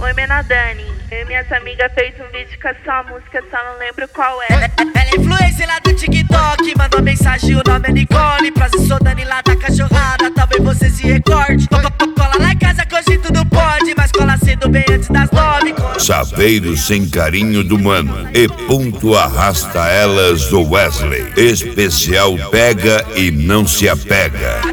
Oi, Menadani. Eu e minhas amigas fez um vídeo com essa música, só não lembro qual é. Ela é influencer lá do TikTok, mandou mensagem, o nome é Nicole. Prazer, sou Dani lá da cachorrada, talvez você se recorde. Cola lá em casa que hoje tudo pode, mas cola cedo bem antes das 9. Chaveiro sem carinho do mano e ponto arrasta elas do Wesley. Especial pega e não se apega.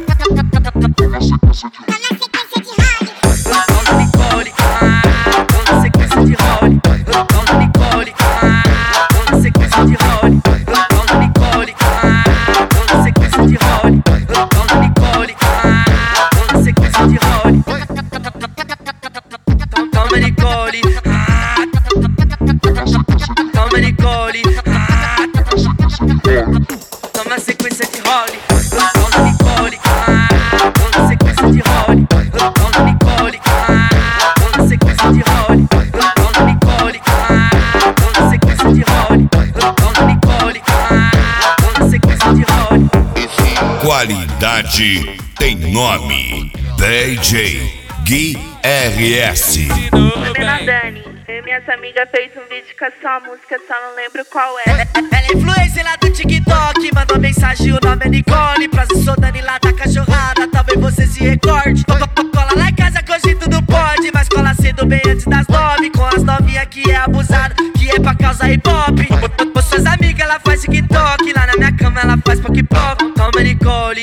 Toma sequência de role, toma Nicole, toma sequência de role, toma Nicole, toma sequência de role, toma Nicole, toma sequência de role, toma Nicole, toma sequência de role. Qualidade tem nome. DJ Gui RS. Oi, Menadani. Eu e minhas amigas fez um vídeo com essa música, só não lembro qual é. Ela é influencer lá do TikTok, mandou mensagem, o nome é Nicole. Prazer, sou Dani lá da cachorrada, talvez você se recorde. Cola lá em casa que hoje tudo pode, mas cola cedo bem antes das 9. Com as novinhas que é abusado, que é pra causar hip hop. Com suas amigas ela faz TikTok, lá na minha cama ela faz pop pop. Toma Nicole,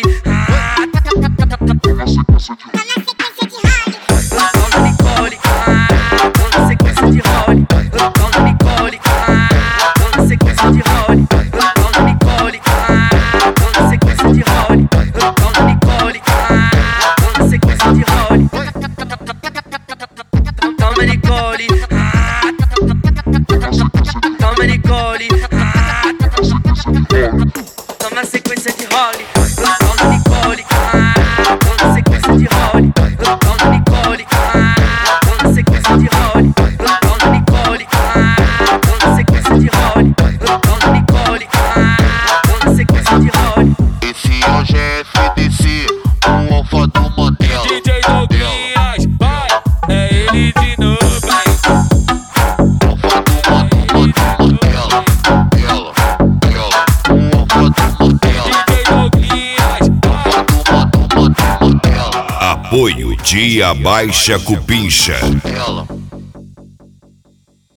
toma sequência de role, toma Nicole, toma sequência de role, toma Nicole, toma sequência de role, toma Nicole, toma sequência de role, toma Nicole, toma sequência de role. Esse hoje é FDC, o alfa do Mandela. DJ Douglas, vai, é ele de novo. Apoio Dia Baixa Cupincha.